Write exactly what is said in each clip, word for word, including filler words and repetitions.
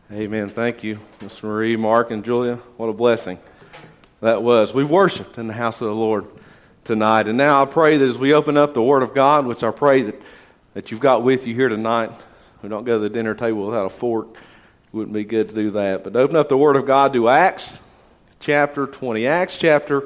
Amen. Thank you, Mister Marie, Mark, and Julia. What a blessing that was. We worshiped in the house of the Lord tonight. And now I pray that as we open up the Word of God, which I pray that, that you've got with you here tonight, we don't go to the dinner table without a fork. It wouldn't be good to do that. But open up the Word of God to Acts chapter twenty. Acts chapter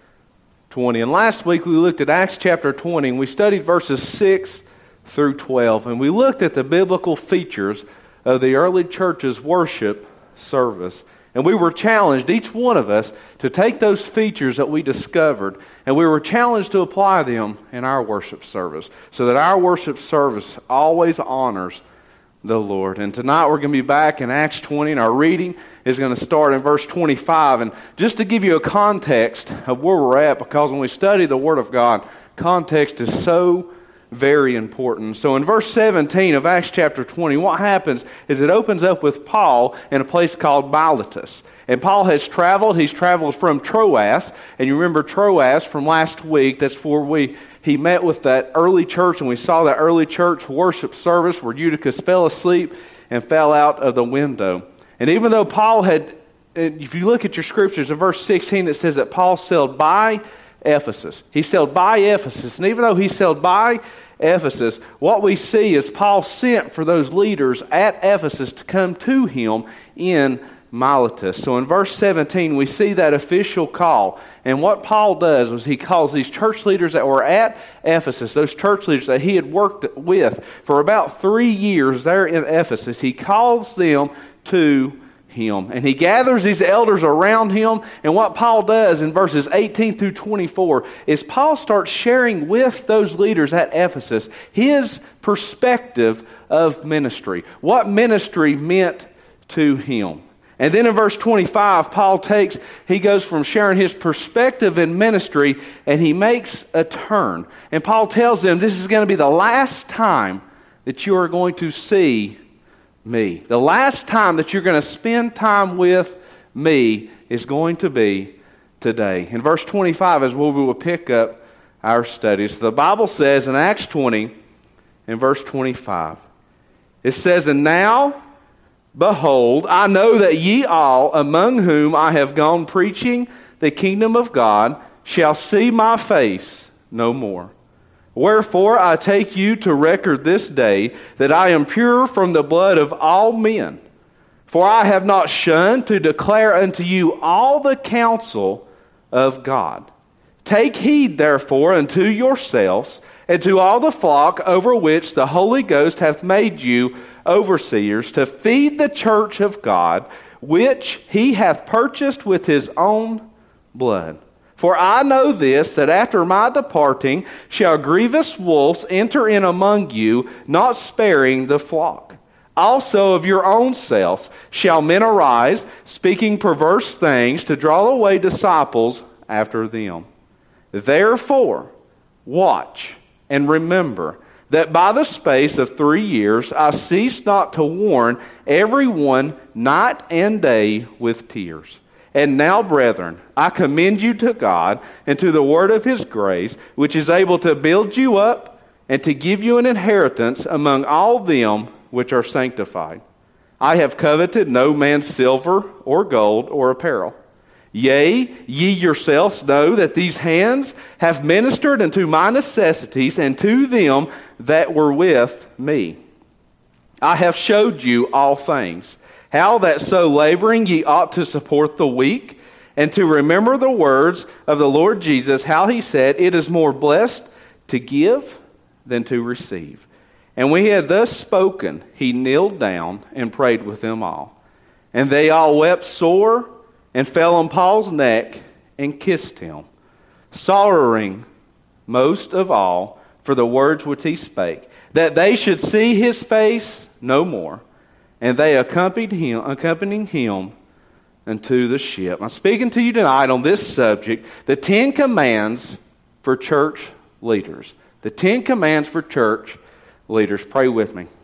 twenty. And last week we looked at Acts chapter twenty, and we studied verses six through twelve. And we looked at the biblical features of the early church's worship service. And we were challenged, each one of us, to take those features that we discovered, and we were challenged to apply them in our worship service, so that our worship service always honors the Lord. And tonight we're going to be back in Acts twenty, and our reading is going to start in verse twenty-five. And just to give you a context of where we're at, because when we study the Word of God, context is so very important. So in verse seventeen of Acts chapter twenty, what happens is it opens up with Paul in a place called Miletus. And Paul has traveled. He's traveled from Troas. And you remember Troas from last week. That's where we he met with that early church, and we saw that early church worship service where Eutychus fell asleep and fell out of the window. And even though Paul had, if you look at your scriptures, in verse sixteen it says that Paul sailed by Ephesus. He sailed by Ephesus. And even though he sailed by Ephesus, what we see is Paul sent for those leaders at Ephesus to come to him in Miletus. So in verse seventeen, we see that official call. And what Paul does was he calls these church leaders that were at Ephesus, those church leaders that he had worked with for about three years there in Ephesus, he calls them to him. And he gathers these elders around him. And what Paul does in verses eighteen through twenty-four is Paul starts sharing with those leaders at Ephesus his perspective of ministry, what ministry meant to him. And then in verse twenty-five, Paul takes, he goes from sharing his perspective in ministry, and he makes a turn. And Paul tells them this is going to be the last time that you are going to see me. The last time that you're going to spend time with me is going to be today. In verse twenty-five is where we will pick up our studies. The Bible says in Acts twenty, in verse twenty-five, it says, "And now, behold, I know that ye all, among whom I have gone preaching the kingdom of God, shall see my face no more. Wherefore I take you to record this day that I am pure from the blood of all men. For I have not shunned to declare unto you all the counsel of God. Take heed therefore unto yourselves and to all the flock over which the Holy Ghost hath made you overseers, to feed the church of God, which he hath purchased with his own blood. For I know this, that after my departing shall grievous wolves enter in among you, not sparing the flock. Also of your own selves shall men arise, speaking perverse things, to draw away disciples after them. Therefore, watch and remember that by the space of three years I ceased not to warn every one night and day with tears. And now, brethren, I commend you to God and to the word of his grace, which is able to build you up and to give you an inheritance among all them which are sanctified. I have coveted no man's silver or gold or apparel. Yea, ye yourselves know that these hands have ministered unto my necessities and to them that were with me. I have showed you all things, how that so laboring ye ought to support the weak, and to remember the words of the Lord Jesus, how he said, it is more blessed to give than to receive. And when he had thus spoken, he kneeled down and prayed with them all. And they all wept sore, and fell on Paul's neck and kissed him, sorrowing most of all for the words which he spake, that they should see his face no more. And they accompanied him, accompanying him into the ship." I'm speaking to you tonight on this subject, the Ten Commands for church leaders. The Ten Commands for church leaders. Pray with me.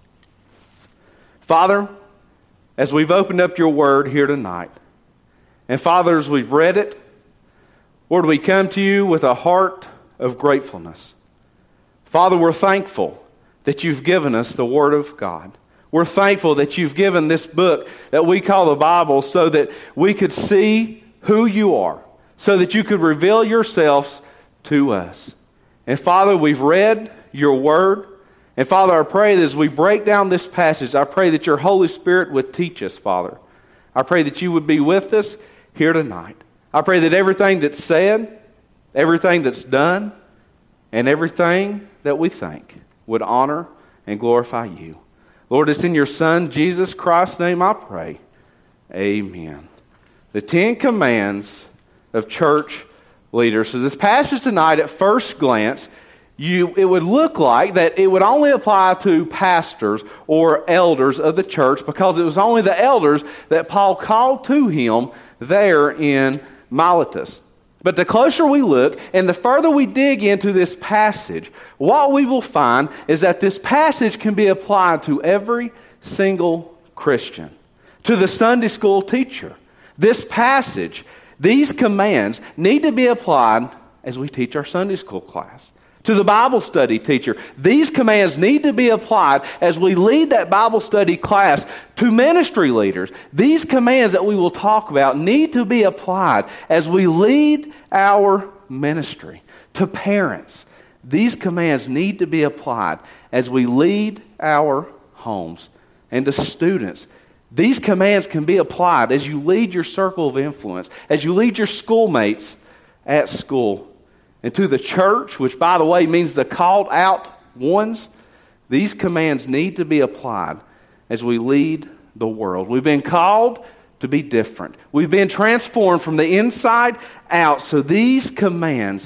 Father, as we've opened up your word here tonight, and Father, as we've read it, Lord, we come to you with a heart of gratefulness. Father, we're thankful that you've given us the Word of God. We're thankful that you've given this book that we call the Bible so that we could see who you are, so that you could reveal yourselves to us. And Father, we've read your word. And Father, I pray that as we break down this passage, I pray that your Holy Spirit would teach us, Father. I pray that you would be with us here tonight. I pray that everything that's said, everything that's done, and everything that we think would honor and glorify you. Lord, it's in your Son, Jesus Christ's name I pray. Amen. The Ten Commands of church leaders. So this passage tonight, at first glance, you it would look like that it would only apply to pastors or elders of the church, because it was only the elders that Paul called to him there in Miletus. But the closer we look and the further we dig into this passage, what we will find is that this passage can be applied to every single Christian. To the Sunday school teacher. This passage, these commands need to be applied as we teach our Sunday school class. To the Bible study teacher, these commands need to be applied as we lead that Bible study class. To ministry leaders, these commands that we will talk about need to be applied as we lead our ministry. To parents, these commands need to be applied as we lead our homes. And to students, these commands can be applied as you lead your circle of influence, as you lead your schoolmates at school. And to the church, which by the way means the called out ones, these commands need to be applied as we lead the world. We've been called to be different. We've been transformed from the inside out. So these commands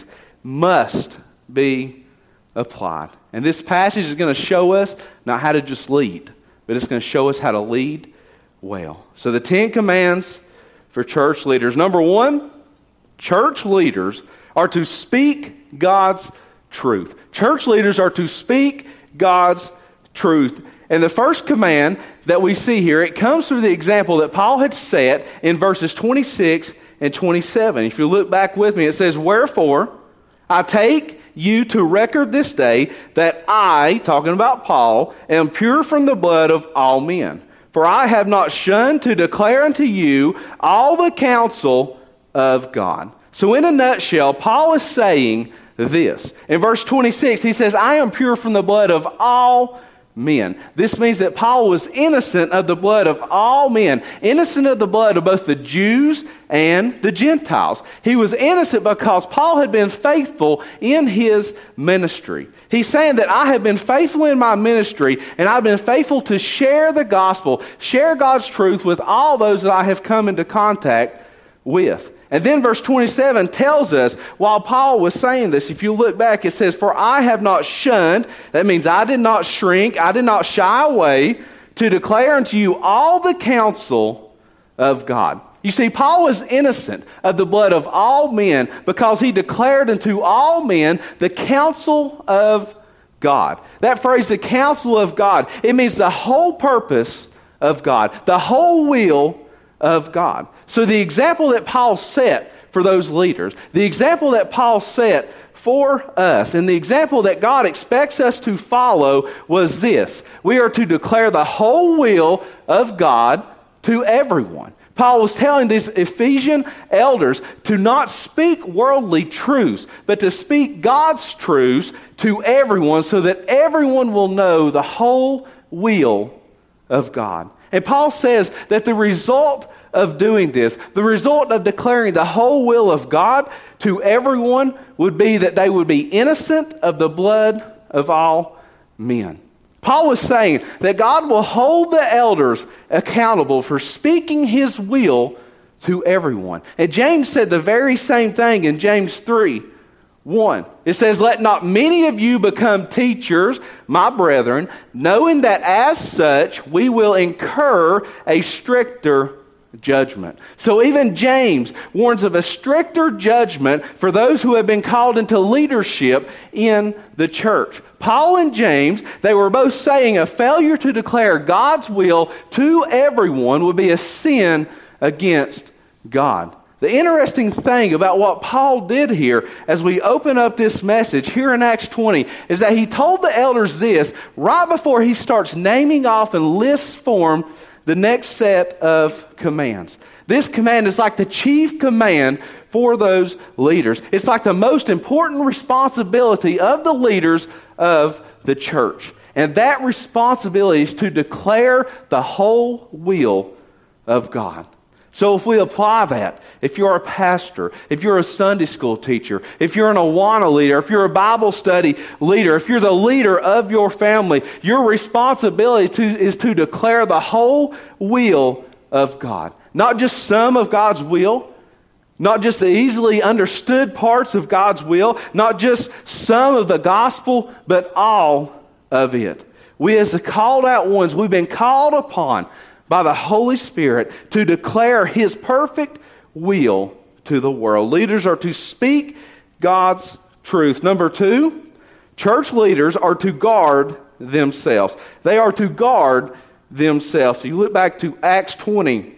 must be applied. And this passage is going to show us not how to just lead, but it's going to show us how to lead well. So the Ten Commands for church leaders. Number one, church leaders are to speak God's truth. Church leaders are to speak God's truth. And the first command that we see here, it comes through the example that Paul had set in verses twenty-six and twenty-seven. If you look back with me, it says, "Wherefore I take you to record this day that I," talking about Paul, "am pure from the blood of all men. For I have not shunned to declare unto you all the counsel of God." So in a nutshell, Paul is saying this. In verse twenty-six, he says, "I am pure from the blood of all men." This means that Paul was innocent of the blood of all men, innocent of the blood of both the Jews and the Gentiles. He was innocent because Paul had been faithful in his ministry. He's saying that I have been faithful in my ministry, and I've been faithful to share the gospel, share God's truth with all those that I have come into contact with. And then verse twenty-seven tells us, while Paul was saying this, if you look back, it says, "For I have not shunned," that means I did not shrink, I did not shy away, "to declare unto you all the counsel of God." You see, Paul was innocent of the blood of all men because he declared unto all men the counsel of God. That phrase, the counsel of God, it means the whole purpose of God, the whole will of God. So the example that Paul set for those leaders, the example that Paul set for us, and the example that God expects us to follow was this. We are to declare the whole will of God to everyone. Paul was telling these Ephesian elders to not speak worldly truths, but to speak God's truths to everyone so that everyone will know the whole will of God. And Paul says that the result of doing this, the result of declaring the whole will of God to everyone, would be that they would be innocent of the blood of all men. Paul was saying that God will hold the elders accountable for speaking his will to everyone. And James said the very same thing in James three one. It says, "Let not many of you become teachers, my brethren, knowing that as such we will incur a stricter judgment." So even James warns of a stricter judgment for those who have been called into leadership in the church. Paul and James, they were both saying a failure to declare God's will to everyone would be a sin against God. The interesting thing about what Paul did here as we open up this message here in Acts twenty is that he told the elders this right before he starts naming off and lists form the next set of commands. This command is like the chief command for those leaders. It's like the most important responsibility of the leaders of the church. And that responsibility is to declare the whole will of God. So if we apply that, if you're a pastor, if you're a Sunday school teacher, if you're an Awana leader, if you're a Bible study leader, if you're the leader of your family, your responsibility to, is to declare the whole will of God. Not just some of God's will, not just the easily understood parts of God's will, not just some of the gospel, but all of it. We as the called out ones, we've been called upon by the Holy Spirit to declare His perfect will to the world. Leaders are to speak God's truth. Number two, church leaders are to guard themselves. They are to guard themselves. So you look back to Acts twenty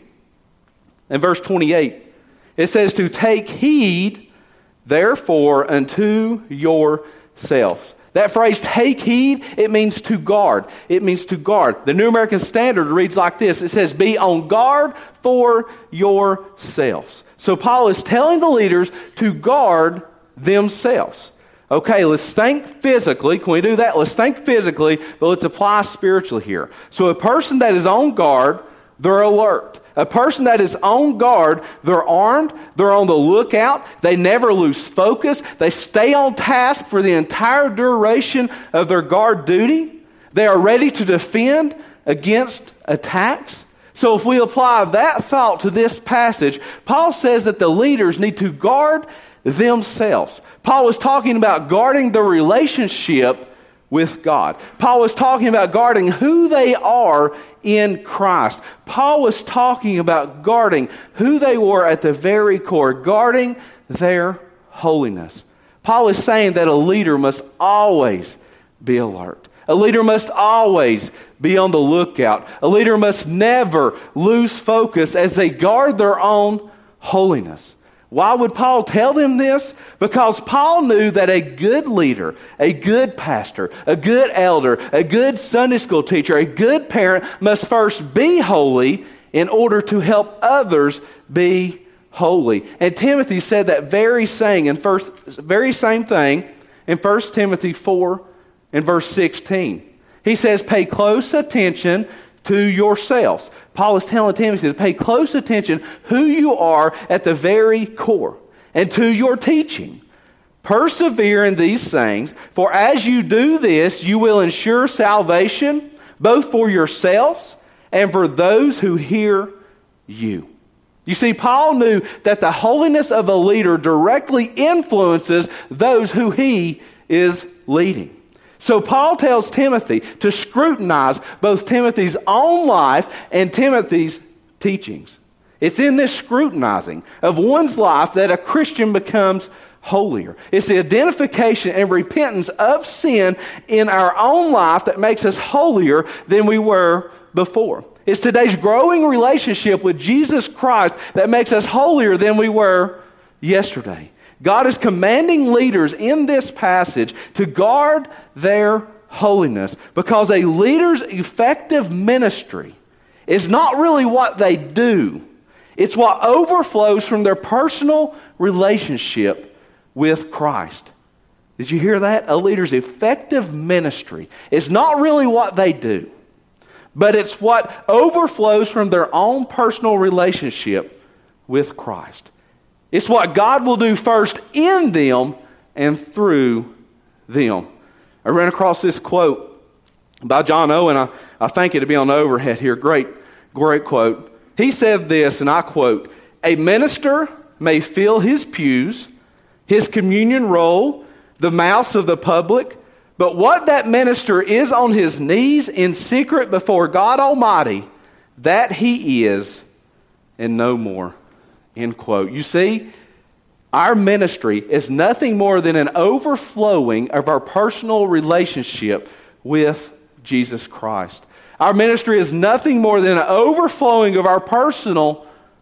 and verse twenty-eight. It says to take heed, therefore, unto yourselves. That phrase, take heed, it means to guard. It means to guard. The New American Standard reads like this. It says, be on guard for yourselves. So Paul is telling the leaders to guard themselves. Okay, let's think physically. Can we do that? Let's think physically, but let's apply spiritually here. So a person that is on guard, they're alert. A person that is on guard, they're armed, they're on the lookout, they never lose focus, they stay on task for the entire duration of their guard duty. They are ready to defend against attacks. So if we apply that thought to this passage, Paul says that the leaders need to guard themselves. Paul was talking about guarding the relationship with God. Paul was talking about guarding who they are in Christ. Paul was talking about guarding who they were at the very core, guarding their holiness. Paul is saying that a leader must always be alert. A leader must always be on the lookout. A leader must never lose focus as they guard their own holiness. Why would Paul tell them this? Because Paul knew that a good leader, a good pastor, a good elder, a good Sunday school teacher, a good parent must first be holy in order to help others be holy. And Timothy said that very saying in first, very same thing in First Timothy four and verse sixteen. He says, pay close attention to yourselves. Paul is telling Timothy to pay close attention who you are at the very core and to your teaching. Persevere in these things, for as you do this, you will ensure salvation both for yourselves and for those who hear you. You see, Paul knew that the holiness of a leader directly influences those who he is leading. So Paul tells Timothy to scrutinize both Timothy's own life and Timothy's teachings. It's in this scrutinizing of one's life that a Christian becomes holier. It's the identification and repentance of sin in our own life that makes us holier than we were before. It's today's growing relationship with Jesus Christ that makes us holier than we were yesterday. God is commanding leaders in this passage to guard their holiness because a leader's effective ministry is not really what they do. It's what overflows from their personal relationship with Christ. Did you hear that? A leader's effective ministry is not really what they do, but it's what overflows from their own personal relationship with Christ. It's what God will do first in them and through them. I ran across this quote by John Owen. I, I think it'll be on the overhead here. Great, great quote. He said this, and I quote, "A minister may fill his pews, his communion roll, the mouths of the public, but what that minister is on his knees in secret before God Almighty, that he is and no more." End quote. You see, our ministry is nothing more than an overflowing of our personal relationship with Jesus Christ. Our ministry is nothing more than an overflowing of our personal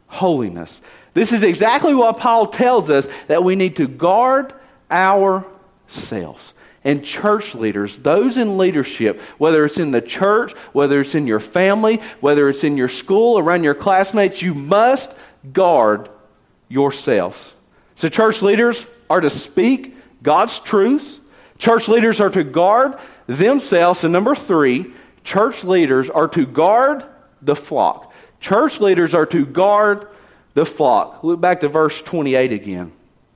holiness. This is exactly what Paul tells us, that we need to guard ourselves. And church leaders, those in leadership, whether it's in the church, whether it's in your family, whether it's in your school, around your classmates, you must guard yourselves. So church leaders are to speak God's truth. Church leaders are to guard themselves. And number three, church leaders are to guard the flock. Church leaders are to guard the flock. Look back to verse twenty-eight again.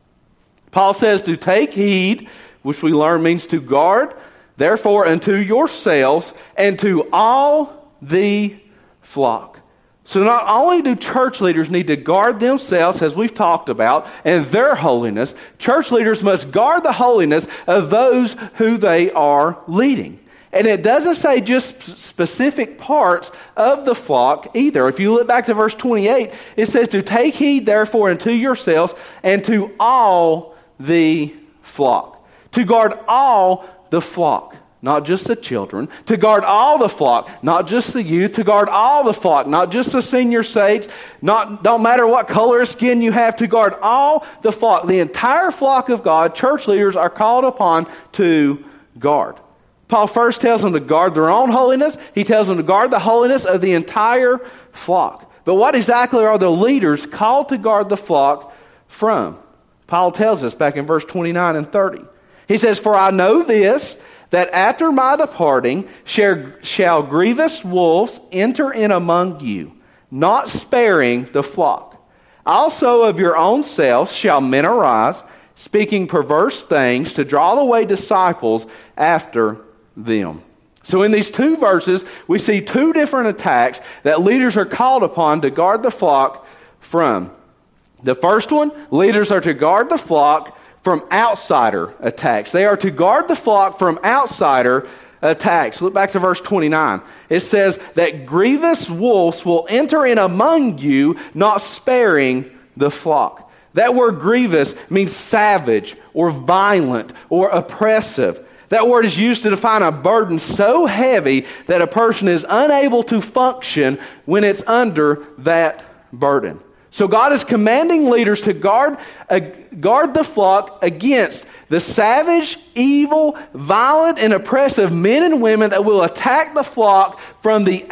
Paul says to take heed, which we learn means to guard, therefore unto yourselves and to all the flock. So not only do church leaders need to guard themselves, as we've talked about, and their holiness, church leaders must guard the holiness of those who they are leading. And it doesn't say just specific parts of the flock either. If you look back to verse twenty-eight, it says to take heed therefore unto yourselves and to all the flock. To guard all the flock, not just the children. To guard all the flock, not just the youth. To guard all the flock, not just the senior saints. Not, don't matter what color of skin you have. To guard all the flock. The entire flock of God, church leaders are called upon to guard. Paul first tells them to guard their own holiness. He tells them to guard the holiness of the entire flock. But what exactly are the leaders called to guard the flock from? Paul tells us back in verse twenty-nine and thirty. He says, for I know this, that after my departing shall, shall grievous wolves enter in among you, not sparing the flock. Also of your own selves shall men arise, speaking perverse things to draw away disciples after them. So in these two verses, we see two different attacks that leaders are called upon to guard the flock from. The first one, leaders are to guard the flock from outsider attacks. They are to guard the flock from outsider attacks. Look back to verse twenty-nine. It says that grievous wolves will enter in among you, not sparing the flock. That word grievous means savage or violent or oppressive. That word is used to define a burden so heavy that a person is unable to function when it's under that burden. So God is commanding leaders to guard, uh, guard the flock against the savage, evil, violent, and oppressive men and women that will attack the flock from the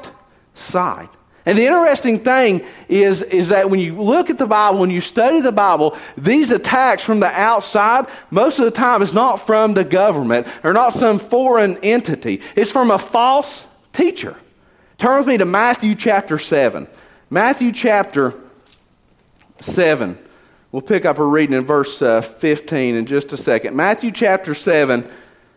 outside. And the interesting thing is, is that when you look at the Bible, when you study the Bible, these attacks from the outside, most of the time is not from the government or not some foreign entity. It's from a false teacher. Turn with me to Matthew chapter seven. Matthew chapter seven. We'll pick up a reading in verse uh, fifteen in just a second. Matthew chapter seven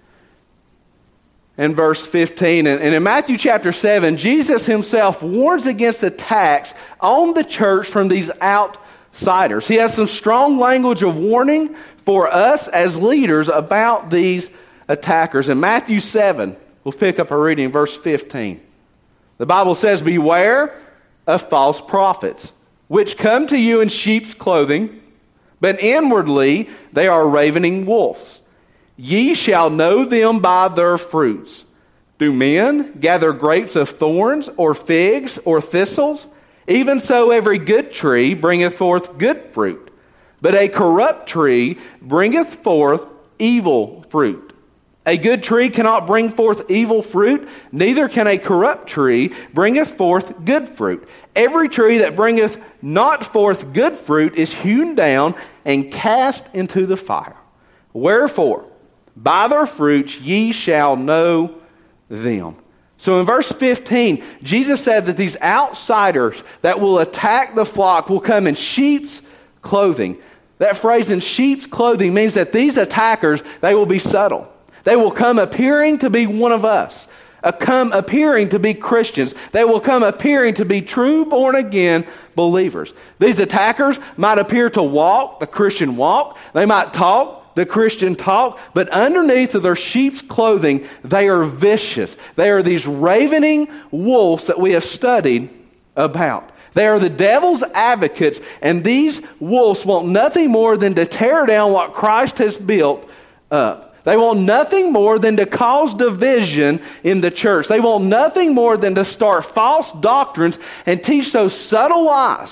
and verse fifteen. And, and in Matthew chapter seven, Jesus himself warns against attacks on the church from these outsiders. He has some strong language of warning for us as leaders about these attackers. In Matthew seven, we'll pick up a reading in verse fifteen. The Bible says, beware of false prophets, which come to you in sheep's clothing, but inwardly they are ravening wolves. Ye shall know them by their fruits. Do men gather grapes of thorns, or figs, or thistles? Even so every good tree bringeth forth good fruit, but a corrupt tree bringeth forth evil fruit. A good tree cannot bring forth evil fruit, neither can a corrupt tree bringeth forth good fruit. Every tree that bringeth not forth good fruit is hewn down and cast into the fire. Wherefore, by their fruits ye shall know them. So in verse fifteen, Jesus said that these outsiders that will attack the flock will come in sheep's clothing. That phrase in sheep's clothing means that these attackers, they will be subtle. They will come appearing to be one of us, uh, come appearing to be Christians. They will come appearing to be true born-again believers. These attackers might appear to walk the Christian walk. They might talk the Christian talk, but underneath of their sheep's clothing, they are vicious. They are these ravening wolves that we have studied about. They are the devil's advocates, and these wolves want nothing more than to tear down what Christ has built up. They want nothing more than to cause division in the church. They want nothing more than to start false doctrines and teach those subtle lies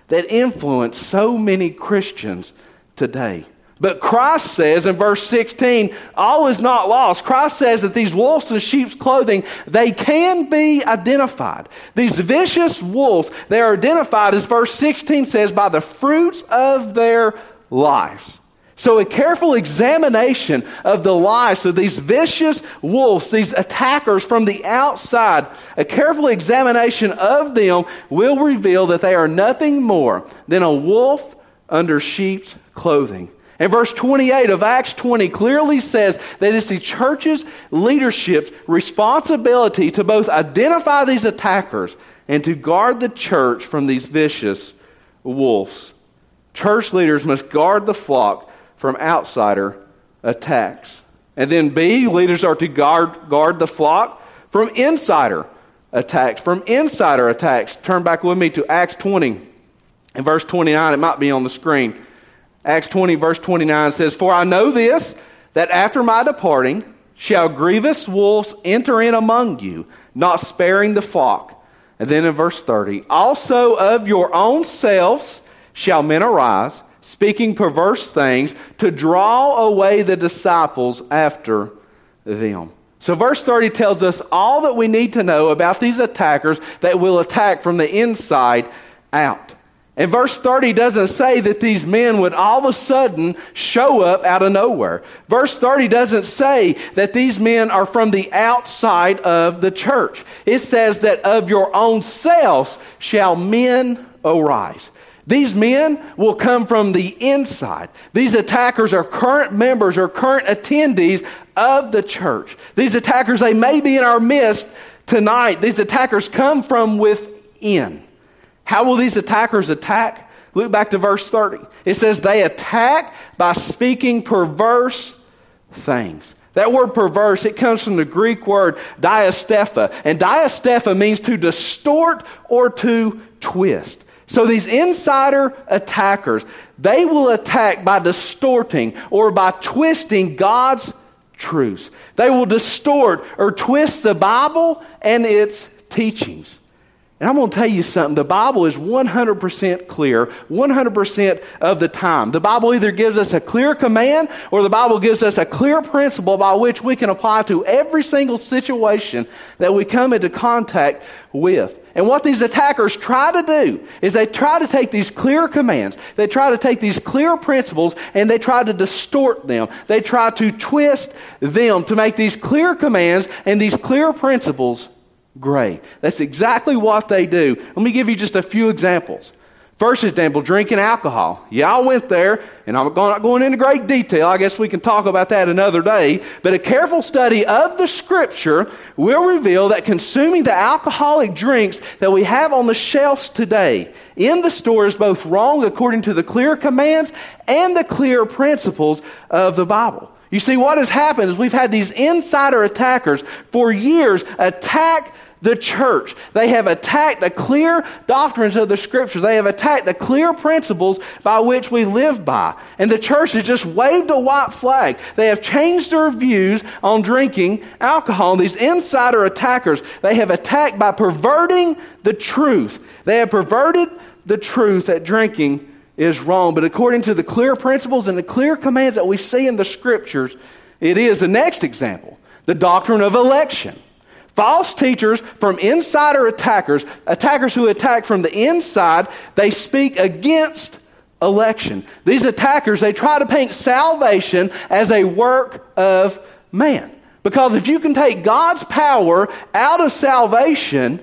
that influence so many Christians today. But Christ says in verse sixteen, all is not lost. Christ says that these wolves in sheep's clothing, they can be identified. These vicious wolves, they are identified, as verse sixteen says, by the fruits of their lives. So a careful examination of the lives of these vicious wolves, these attackers from the outside, a careful examination of them will reveal that they are nothing more than a wolf under sheep's clothing. And verse twenty-eight of Acts twenty clearly says that it's the church's leadership's responsibility to both identify these attackers and to guard the church from these vicious wolves. Church leaders must guard the flock from outsider attacks. And then B, leaders are to guard, guard the flock from insider attacks. From insider attacks. Turn back with me to Acts twenty and verse twenty-nine. It might be on the screen. Acts twenty, verse twenty-nine says, "For I know this, that after my departing shall grievous wolves enter in among you, not sparing the flock." And then in verse thirty, "Also of your own selves shall men arise, speaking perverse things, to draw away the disciples after them." So verse thirty tells us all that we need to know about these attackers that will attack from the inside out. And verse thirty doesn't say that these men would all of a sudden show up out of nowhere. Verse thirty doesn't say that these men are from the outside of the church. It says that of your own selves shall men arise. These men will come from the inside. These attackers are current members or current attendees of the church. These attackers, they may be in our midst tonight. These attackers come from within. How will these attackers attack? Look back to verse thirty. It says they attack by speaking perverse things. That word perverse, it comes from the Greek word diastepha. And diastepha means to distort or to twist. So these insider attackers, they will attack by distorting or by twisting God's truths. They will distort or twist the Bible and its teachings. And I'm going to tell you something. The Bible is one hundred percent clear, one hundred percent of the time. The Bible either gives us a clear command or the Bible gives us a clear principle by which we can apply to every single situation that we come into contact with. And what these attackers try to do is they try to take these clear commands, they try to take these clear principles, and they try to distort them. They try to twist them to make these clear commands and these clear principles gray. That's exactly what they do. Let me give you just a few examples. First example, drinking alcohol. Yeah, I went there, and I'm not going into great detail. I guess we can talk about that another day. But a careful study of the Scripture will reveal that consuming the alcoholic drinks that we have on the shelves today in the store is both wrong according to the clear commands and the clear principles of the Bible. You see, what has happened is we've had these insider attackers for years attack the church. They have attacked the clear doctrines of the Scriptures. They have attacked the clear principles by which we live by. And the church has just waved a white flag. They have changed their views on drinking alcohol. And these insider attackers, they have attacked by perverting the truth. They have perverted the truth that drinking is wrong. But according to the clear principles and the clear commands that we see in the Scriptures, it is. The next example, the doctrine of election. False teachers from insider attackers, attackers who attack from the inside, they speak against election. These attackers, they try to paint salvation as a work of man. Because if you can take God's power out of salvation,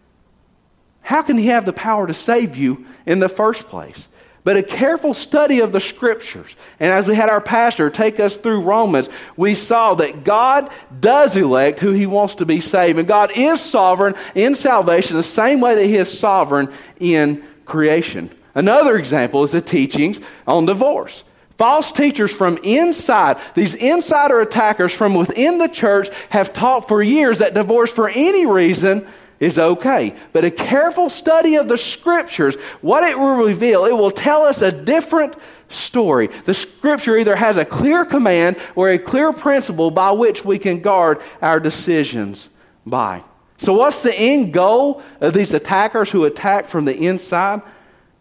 how can He have the power to save you in the first place? But a careful study of the Scriptures, and as we had our pastor take us through Romans, we saw that God does elect who He wants to be saved. And God is sovereign in salvation the same way that He is sovereign in creation. Another example is the teachings on divorce. False teachers from inside, these insider attackers from within the church have taught for years that divorce for any reason is okay. But a careful study of the Scriptures, what it will reveal, it will tell us a different story. The Scripture either has a clear command or a clear principle by which we can guard our decisions by. So what's the end goal of these attackers who attack from the inside?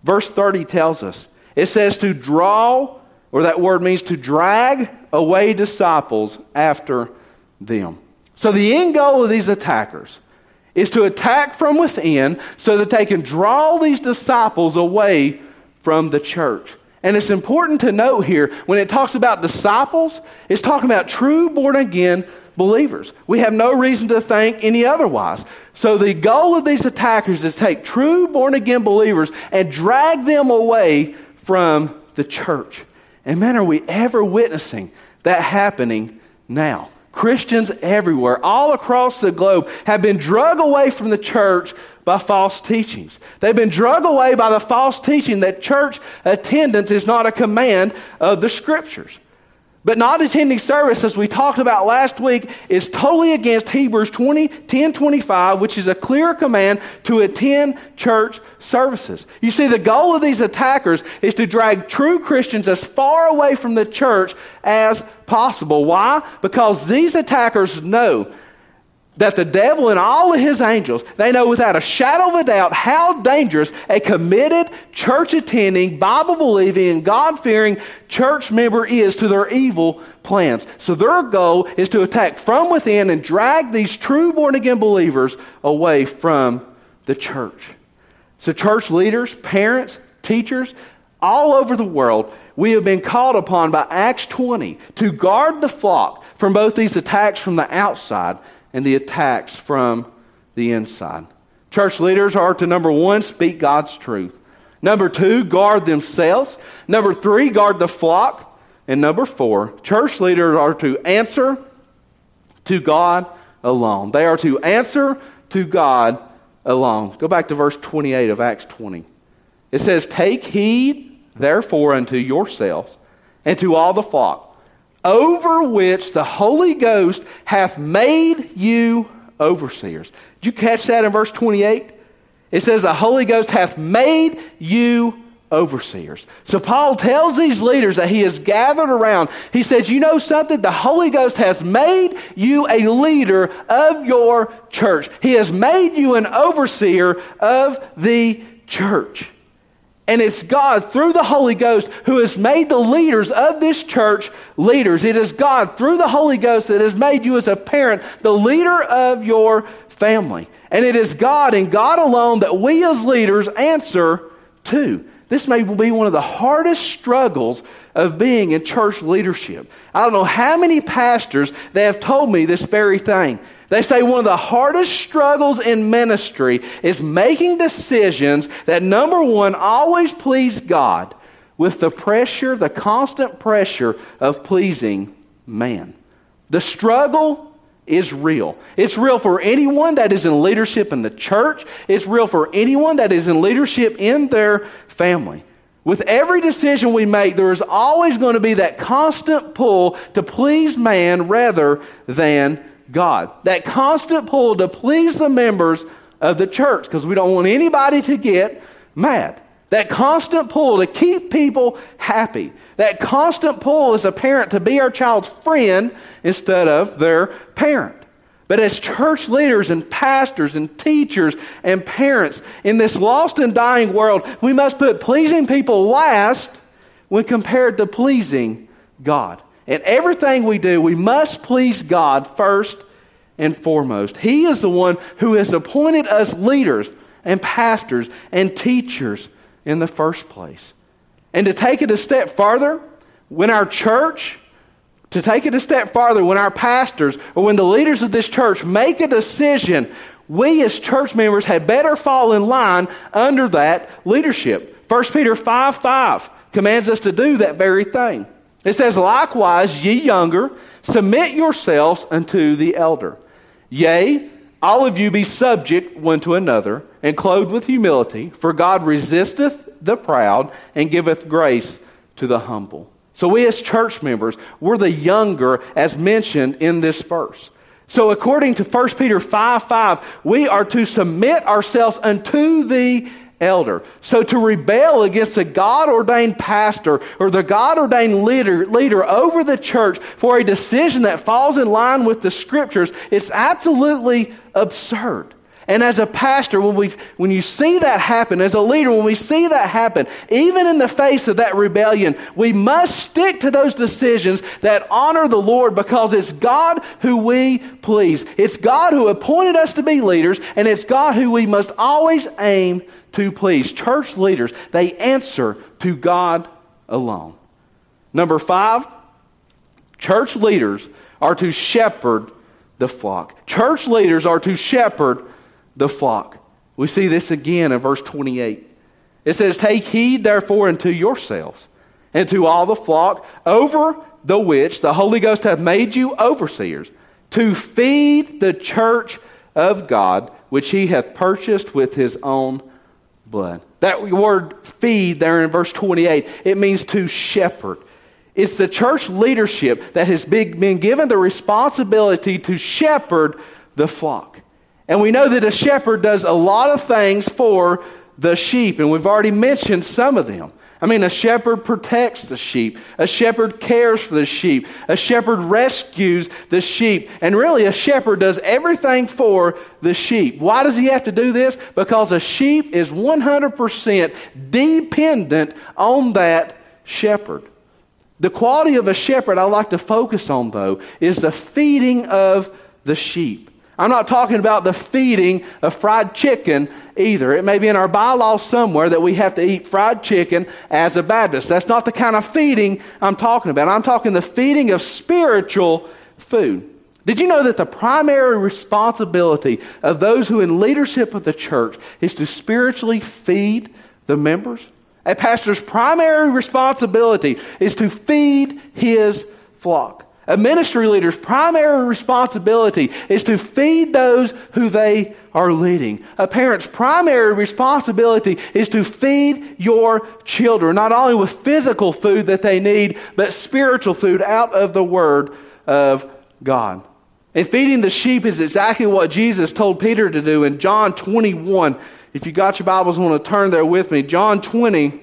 Verse thirty tells us, it says to draw, or that word means to drag away disciples after them. So the end goal of these attackers is to attack from within so that they can draw these disciples away from the church. And it's important to note here, when it talks about disciples, it's talking about true born-again believers. We have no reason to think any otherwise. So the goal of these attackers is to take true born-again believers and drag them away from the church. And man, are we ever witnessing that happening now? Christians everywhere, all across the globe, have been dragged away from the church by false teachings. They've been dragged away by the false teaching that church attendance is not a command of the Scriptures. But not attending service, as we talked about last week, is totally against Hebrews ten twenty-five, which is a clear command to attend church services. You see, the goal of these attackers is to drag true Christians as far away from the church as possible. Why? Because these attackers know that the devil and all of his angels, they know without a shadow of a doubt how dangerous a committed, church-attending, Bible-believing, and God-fearing church member is to their evil plans. So their goal is to attack from within and drag these true born-again believers away from the church. So church leaders, parents, teachers, all over the world, we have been called upon by Acts twenty to guard the flock from both these attacks from the outside and the attacks from the inside. Church leaders are to, number one, speak God's truth. Number two, guard themselves. Number three, guard the flock. And number four, church leaders are to answer to God alone. They are to answer to God alone. Go back to verse twenty-eight of Acts twenty. It says, "Take heed, therefore, unto yourselves and to all the flock, over which the Holy Ghost hath made you overseers." Did you catch that in verse twenty-eight? It says the Holy Ghost hath made you overseers. So Paul tells these leaders that he has gathered around. He says, you know something? The Holy Ghost has made you a leader of your church. He has made you an overseer of the church. And it's God, through the Holy Ghost, who has made the leaders of this church leaders. It is God, through the Holy Ghost, that has made you as a parent the leader of your family. And it is God and God alone that we as leaders answer to. This may be one of the hardest struggles of being in church leadership. I don't know how many pastors that have told me this very thing. They say one of the hardest struggles in ministry is making decisions that, number one, always please God with the pressure, the constant pressure of pleasing man. The struggle is real. It's real for anyone that is in leadership in the church. It's real for anyone that is in leadership in their family. With every decision we make, there is always going to be that constant pull to please man rather than God. That constant pull to please the members of the church, because we don't want anybody to get mad. That constant pull to keep people happy. That constant pull as a parent to be our child's friend instead of their parent. But as church leaders and pastors and teachers and parents in this lost and dying world, we must put pleasing people last when compared to pleasing God. In everything we do, we must please God first and foremost. He is the one who has appointed us leaders and pastors and teachers in the first place. And to take it a step farther, when our church, to take it a step farther, when our pastors or when the leaders of this church make a decision, we as church members had better fall in line under that leadership. First Peter five five commands us to do that very thing. It says, "Likewise, ye younger, submit yourselves unto the elder. Yea, all of you be subject one to another, and clothed with humility, for God resisteth the proud, and giveth grace to the humble." So we as church members, we're the younger as mentioned in this verse. So according to First Peter five five, we are to submit ourselves unto the elder. So to rebel against the God-ordained pastor or the God-ordained leader, leader over the church for a decision that falls in line with the Scriptures, it's absolutely absurd. And as a pastor, when we when you see that happen, as a leader, when we see that happen, even in the face of that rebellion, we must stick to those decisions that honor the Lord, because it's God who we please. It's God who appointed us to be leaders, and it's God who we must always aim to please. Church leaders, they answer to God alone. Number five, church leaders are to shepherd the flock. Church leaders are to shepherd the flock. We see this again in verse twenty-eight. It says, "Take heed therefore unto yourselves and to all the flock over the which the Holy Ghost hath made you overseers, to feed the church of God, which he hath purchased with his own blood." That word feed there in verse twenty-eight, it means to shepherd. It's the church leadership that has been given the responsibility to shepherd the flock. And we know that a shepherd does a lot of things for the sheep, and we've already mentioned some of them. I mean, a shepherd protects the sheep. A shepherd cares for the sheep. A shepherd rescues the sheep. And really, a shepherd does everything for the sheep. Why does he have to do this? Because a sheep is one hundred percent dependent on that shepherd. The quality of a shepherd I like to focus on, though, is the feeding of the sheep. I'm not talking about the feeding of fried chicken either. It may be in our bylaws somewhere that we have to eat fried chicken as a Baptist. That's not the kind of feeding I'm talking about. I'm talking the feeding of spiritual food. Did you know that the primary responsibility of those who are in leadership of the church is to spiritually feed the members? A pastor's primary responsibility is to feed his flock. A ministry leader's primary responsibility is to feed those who they are leading. A parent's primary responsibility is to feed your children, not only with physical food that they need, but spiritual food out of the Word of God. And feeding the sheep is exactly what Jesus told Peter to do in John twenty-one. If you got your Bibles, I want to turn there with me. John twenty-one.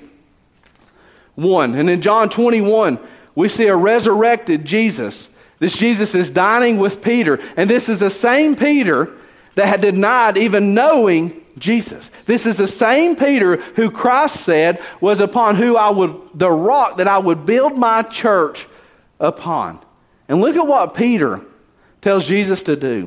And in John twenty-one, we see a resurrected Jesus. This Jesus is dining with Peter. And this is the same Peter that had denied even knowing Jesus. This is the same Peter who Christ said was upon who I would, the rock that I would build my church upon. And look at what Peter tells Jesus to do.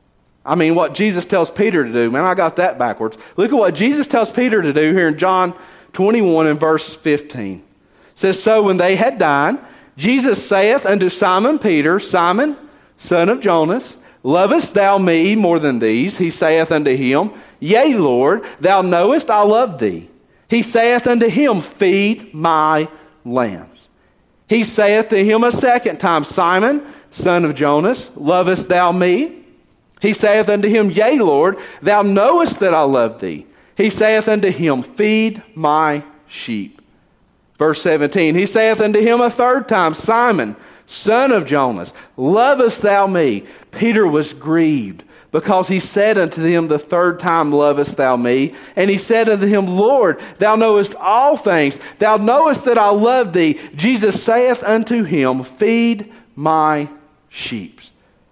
I mean, what Jesus tells Peter to do. Man, I got that backwards. Look at what Jesus tells Peter to do here in John twenty-one and verse fifteen. It says, "So when they had dined, Jesus saith unto Simon Peter, Simon, son of Jonas, lovest thou me more than these? He saith unto him, Yea, Lord, thou knowest I love thee. He saith unto him, Feed my lambs. He saith to him a second time, Simon, son of Jonas, lovest thou me? He saith unto him, Yea, Lord, thou knowest that I love thee. He saith unto him, Feed my sheep. Verse seventeen, he saith unto him a third time, Simon, son of Jonas, lovest thou me? Peter was grieved, because he said unto him the third time, Lovest thou me? And he said unto him, Lord, thou knowest all things. Thou knowest that I love thee. Jesus saith unto him, Feed my sheep.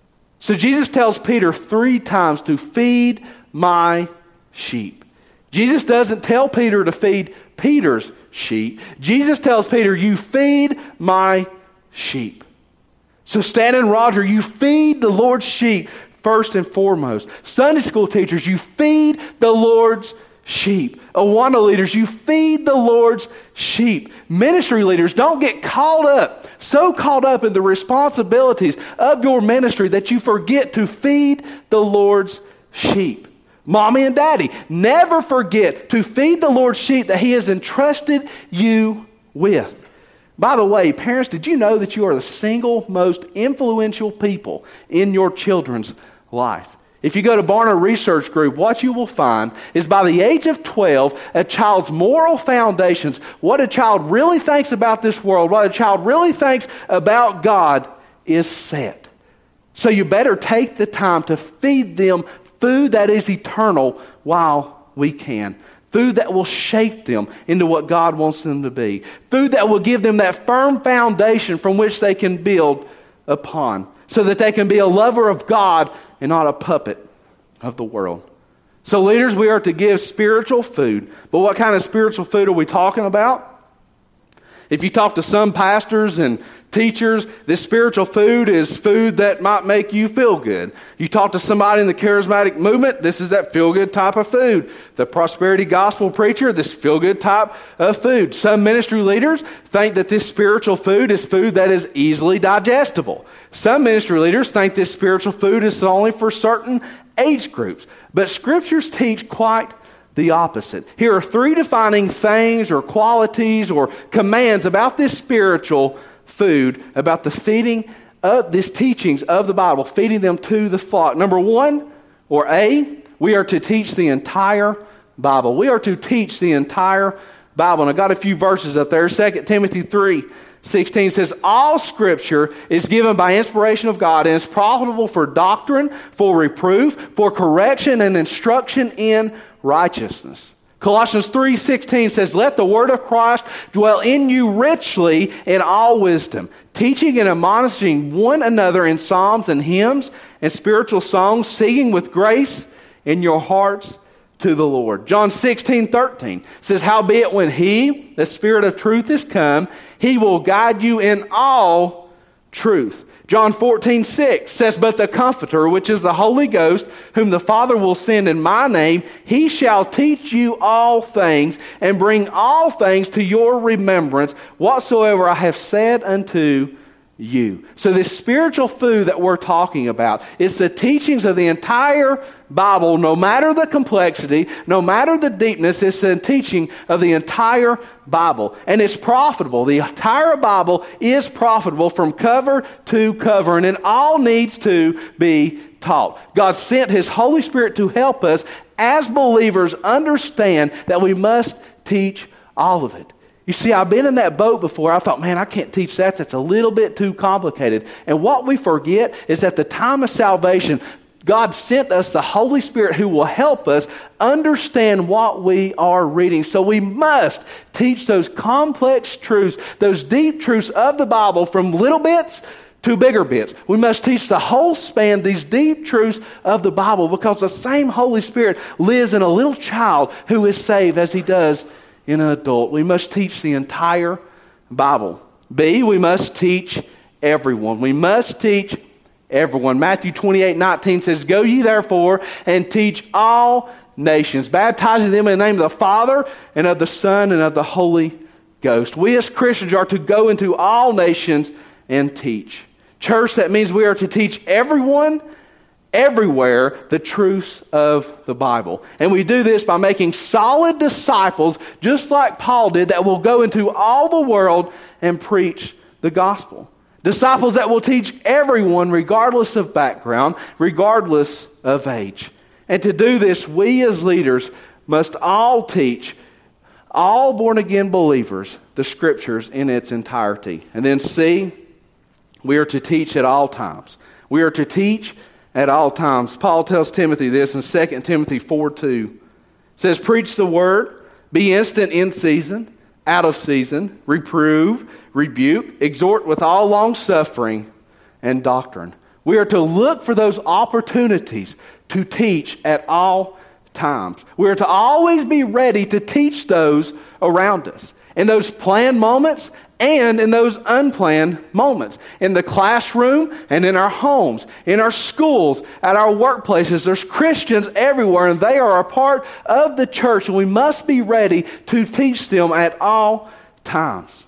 So Jesus tells Peter three times to feed my sheep. Jesus doesn't tell Peter to feed Peter's sheep. Jesus tells Peter, you feed my sheep. So Stan and Roger, you feed the Lord's sheep first and foremost. Sunday school teachers, you feed the Lord's sheep. Awana leaders, you feed the Lord's sheep. Ministry leaders, don't get caught up, so caught up in the responsibilities of your ministry that you forget to feed the Lord's sheep. Mommy and daddy, never forget to feed the Lord's sheep that He has entrusted you with. By the way, parents, did you know that you are the single most influential people in your children's life? If you go to Barna Research Group, what you will find is by the age of twelve, a child's moral foundations, what a child really thinks about this world, what a child really thinks about God, is set. So you better take the time to feed them food that is eternal while we can. Food that will shape them into what God wants them to be. Food that will give them that firm foundation from which they can build upon, so that they can be a lover of God and not a puppet of the world. So leaders, we are to give spiritual food. But what kind of spiritual food are we talking about? If you talk to some pastors and teachers, this spiritual food is food that might make you feel good. You talk to somebody in the charismatic movement, this is that feel-good type of food. The prosperity gospel preacher, this feel-good type of food. Some ministry leaders think that this spiritual food is food that is easily digestible. Some ministry leaders think this spiritual food is only for certain age groups. But scriptures teach quite the opposite. Here are three defining things or qualities or commands about this spiritual food, about the feeding of these teachings of the Bible, feeding them to the flock. Number one, or A, we are to teach the entire Bible. We are to teach the entire Bible. And I got a few verses up there. Second Timothy three sixteen says, all Scripture is given by inspiration of God and is profitable for doctrine, for reproof, for correction, and instruction in righteousness. Colossians three sixteen says, let the word of Christ dwell in you richly in all wisdom, teaching and admonishing one another in psalms and hymns and spiritual songs, singing with grace in your hearts to the Lord. John sixteen thirteen says, howbeit when he, the Spirit of truth, is come, he will guide you in all truth. John fourteen six says, but the Comforter, which is the Holy Ghost, whom the Father will send in my name, he shall teach you all things, and bring all things to your remembrance, whatsoever I have said unto you. So this spiritual food that we're talking about is the teachings of the entire Bible, no matter the complexity, no matter the deepness. It's the teaching of the entire Bible. And it's profitable. The entire Bible is profitable from cover to cover, and it all needs to be taught. God sent His Holy Spirit to help us as believers understand that we must teach all of it. You see, I've been in that boat before. I thought, man, I can't teach that. That's a little bit too complicated. And what we forget is at the time of salvation, God sent us the Holy Spirit who will help us understand what we are reading. So we must teach those complex truths, those deep truths of the Bible from little bits to bigger bits. We must teach the whole span, these deep truths of the Bible, because the same Holy Spirit lives in a little child who is saved as he does in an adult. We must teach the entire Bible. B, we must teach everyone. We must teach everyone. Matthew twenty-eight nineteen says, go ye therefore and teach all nations, baptizing them in the name of the Father and of the Son and of the Holy Ghost. We as Christians are to go into all nations and teach. Church, that means we are to teach everyone, everywhere, the truths of the Bible. And we do this by making solid disciples, just like Paul did, that will go into all the world and preach the gospel. Disciples that will teach everyone, regardless of background, regardless of age. And to do this, we as leaders must all teach all born-again believers the Scriptures in its entirety. And then C, we are to teach at all times. We are to teach at all times. Paul tells Timothy this in Second Timothy four two. It says, preach the word, be instant in season, out of season, reprove, rebuke, exhort with all long-suffering and doctrine. We are to look for those opportunities to teach at all times. We are to always be ready to teach those around us. In those planned moments and in those unplanned moments. In the classroom and in our homes, in our schools, at our workplaces. There's Christians everywhere, and they are a part of the church, and we must be ready to teach them at all times.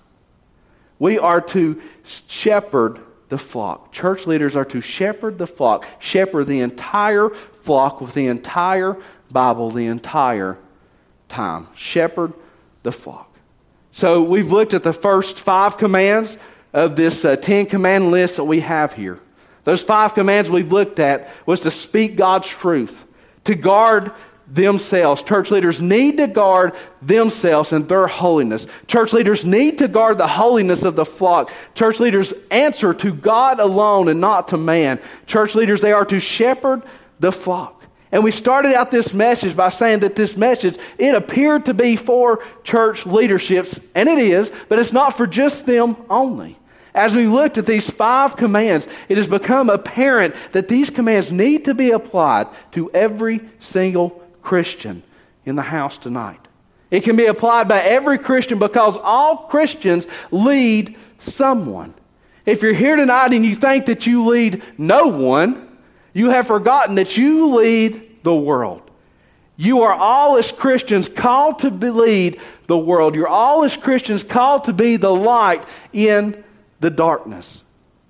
We are to shepherd the flock. Church leaders are to shepherd the flock, shepherd the entire flock with the entire Bible, the entire time. Shepherd the flock. So we've looked at the first five commands of this uh, Ten Command list that we have here. Those five commands we've looked at was to speak God's truth, to guard themselves. Church leaders need to guard themselves and their holiness. Church leaders need to guard the holiness of the flock. Church leaders answer to God alone and not to man. Church leaders, they are to shepherd the flock. And we started out this message by saying that this message, it appeared to be for church leaderships, and it is, but it's not for just them only. As we looked at these five commands, it has become apparent that these commands need to be applied to every single Christian in the house tonight. It can be applied by every Christian because all Christians lead someone. If you're here tonight and you think that you lead no one, you have forgotten that you lead the world. You are all as Christians called to be, lead the world. You're all as Christians called to be the light in the darkness.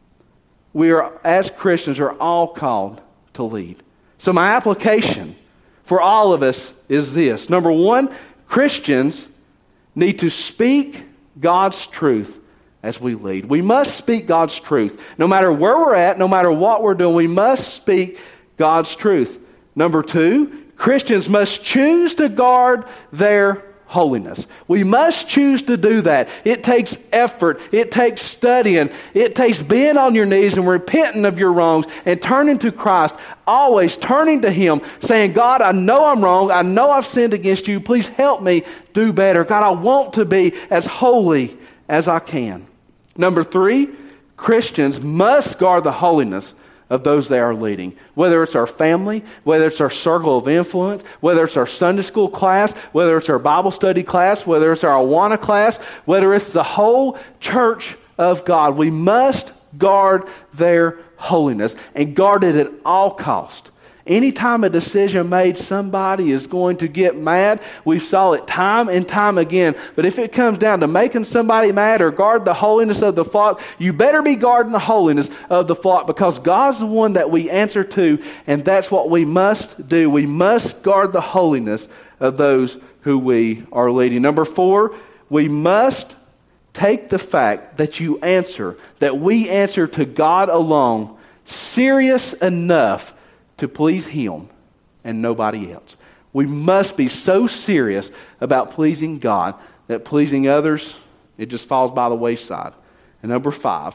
We are, as Christians, are all called to lead. So my application for all of us is this. Number one, Christians need to speak God's truth as we lead. We must speak God's truth. No matter where we're at, no matter what we're doing, we must speak God's truth. Number two, Christians must choose to guard their holiness. We must choose to do that. It takes effort. It takes studying. It takes being on your knees and repenting of your wrongs and turning to Christ. Always turning to Him, saying, God, I know I'm wrong. I know I've sinned against you. Please help me do better. God, I want to be as holy as I can. Number three, Christians must guard the holiness of those they are leading. Whether it's our family, whether it's our circle of influence, whether it's our Sunday school class, whether it's our Bible study class, whether it's our Awana class, whether it's the whole church of God, we must guard their holiness and guard it at all cost. Anytime a decision made, somebody is going to get mad. We saw it time and time again. But if it comes down to making somebody mad or guard the holiness of the flock, you better be guarding the holiness of the flock because God's the one that we answer to, and that's what we must do. We must guard the holiness of those who we are leading. Number four, we must take the fact that you answer, that we answer to God alone, serious enough to please Him and nobody else. We must be so serious about pleasing God that pleasing others, it just falls by the wayside. And number five,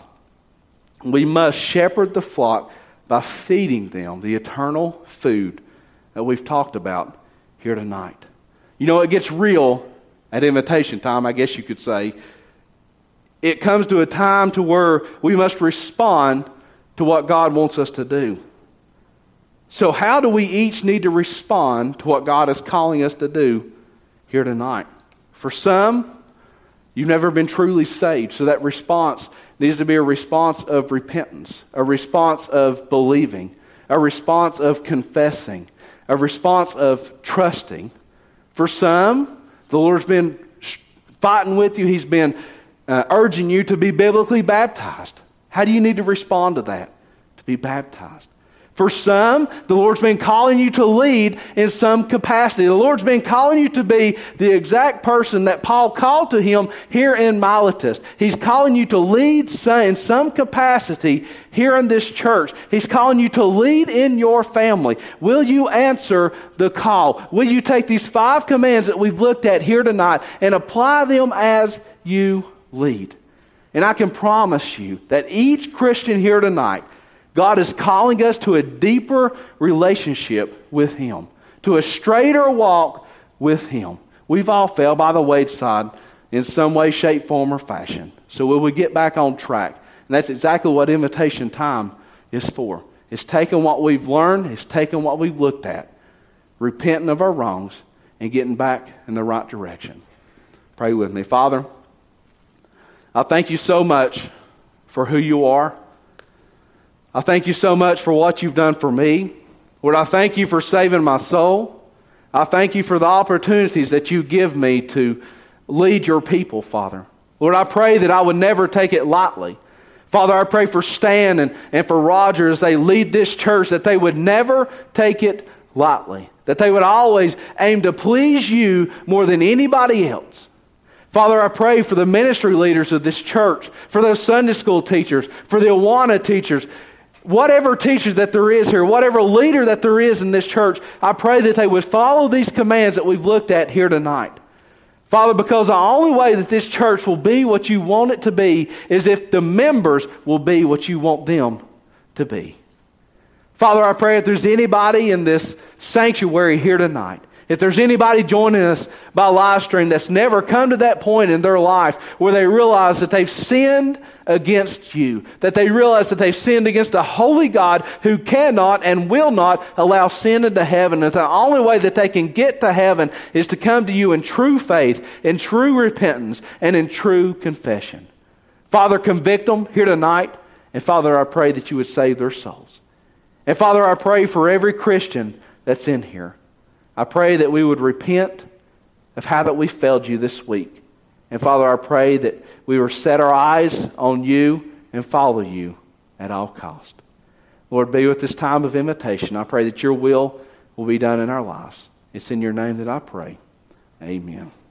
we must shepherd the flock by feeding them the eternal food that we've talked about here tonight. You know, it gets real at invitation time, I guess you could say. It comes to a time to where we must respond to what God wants us to do. So how do we each need to respond to what God is calling us to do here tonight? For some, you've never been truly saved, so that response needs to be a response of repentance, a response of believing, a response of confessing, a response of trusting. For some, the Lord's been fighting with you. He's been uh, urging you to be biblically baptized. How do you need to respond to that? To be baptized. For some, the Lord's been calling you to lead in some capacity. The Lord's been calling you to be the exact person that Paul called to him here in Miletus. He's calling you to lead in some capacity here in this church. He's calling you to lead in your family. Will you answer the call? Will you take these five commands that we've looked at here tonight and apply them as you lead? And I can promise you that each Christian here tonight, God is calling us to a deeper relationship with Him, to a straighter walk with Him. We've all fell by the wayside in some way, shape, form, or fashion. So will we get back on track? And that's exactly what invitation time is for. It's taking what we've learned, it's taking what we've looked at, repenting of our wrongs, and getting back in the right direction. Pray with me. Father, I thank you so much for who you are. I thank you so much for what you've done for me. Lord, I thank you for saving my soul. I thank you for the opportunities that you give me to lead your people, Father. Lord, I pray that I would never take it lightly. Father, I pray for Stan and, and for Roger as they lead this church, that they would never take it lightly. That they would always aim to please you more than anybody else. Father, I pray for the ministry leaders of this church, for those Sunday school teachers, for the Awana teachers, whatever teacher that there is here, whatever leader that there is in this church, I pray that they would follow these commands that we've looked at here tonight. Father, because the only way that this church will be what you want it to be is if the members will be what you want them to be. Father, I pray if there's anybody in this sanctuary here tonight, If there's anybody joining us by live stream that's never come to that point in their life where they realize that they've sinned against you, that they realize that they've sinned against a holy God who cannot and will not allow sin into heaven, and the only way that they can get to heaven is to come to you in true faith, in true repentance, and in true confession. Father, convict them here tonight, and Father, I pray that you would save their souls. And Father, I pray for every Christian that's in here. I pray that we would repent of how that we failed you this week. And Father, I pray that we would set our eyes on you and follow you at all cost. Lord, be with this time of invitation. I pray that your will will be done in our lives. It's in your name that I pray. Amen.